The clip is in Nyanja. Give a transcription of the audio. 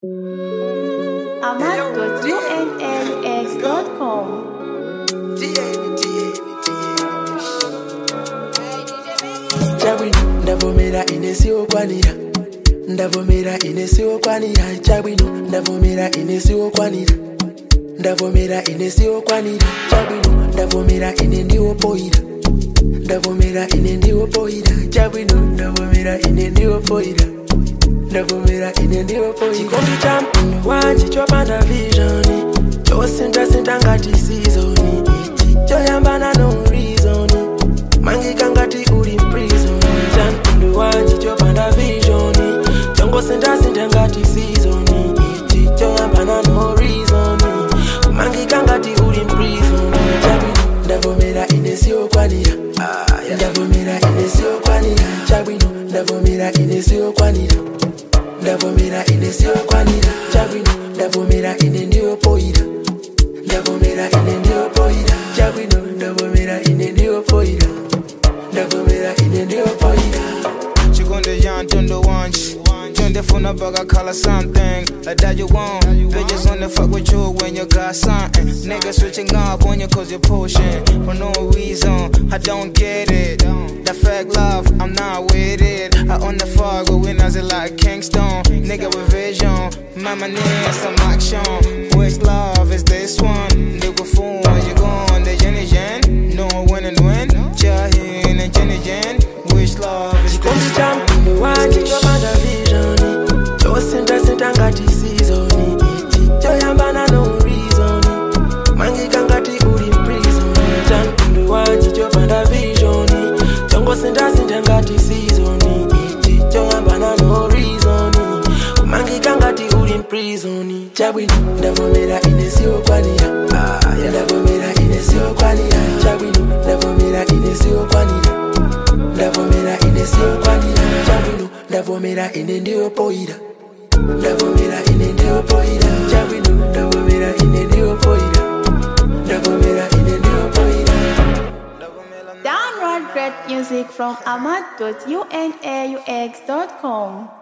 Ahmad.unaux.com. Chabwino ndavomera ine siokwanira, ndavomera ine siokwanira. Chabwino ndavomera ine siokwanira, ndavomera ine siokwanira. Chabwino ndavomera ine ndiopoira, ndavomera ine ndiopoira. Chabwino ndavomera ine ndiopoira, ndavomera ine ndiopoira. Chikondi cha mpino wanje chopanda visioni, chosinta ngati seasoni. Ichi choyambana no reasoni, mangika ngati uli prison. Cha mpino wanje chopanda visioni, chongosinta ngati seasoni. Ichi choyambana no reasoni, mangika ngati uli prison. Chabwino ndavomera ine siokwanira, ndavomera ine siokwanira. Chabwino ndavomera ine siokwanira, ndavomera ine siokwanira. Chabwino ndavomera ine ndiopoira, ndavomera ine ndiopoira. Chabwino ndavomera ine ndiopoira, ndavomera ine ndiopoira. Chigonde yan tondo wanch, tunde funa baga call something like that you want. Bitches only fuck with you when you got something. Niggas switching up on you cause you're pushing for no reason. I don't get it. That fake love, I'm not with it. I own the fog, but we nazi like Kingston. Nigga with vision, mama needs some action. Which love is this one? Nigga fool, you gone, the Jenny Jen. No win and win, Jahin and Jenny Jen. Which love is this one? Mpino wanje chopanda visioni, chosinta ngati seasoni. Ichi choyambana no reasoni, mangika ngati uli prison. Cha mpino wanje chopanda visioni, chongosinta ngati seasoni. Ichi choyambana no reasoni, mangika ngati uli prison. Chabwino ndavomera ine siokwanira, ndavomera ine siokwanira. Chabwino ndavomera ine siokwanira, ndavomera ine siokwanira. Chabwino ndavomera ine ndiopoira, ndavomera ine ndiopoira. Chabwino ndavomera ine ndiopoira, ndavomera ine ndiopoira. Download great music from Ahmad.unaux.com.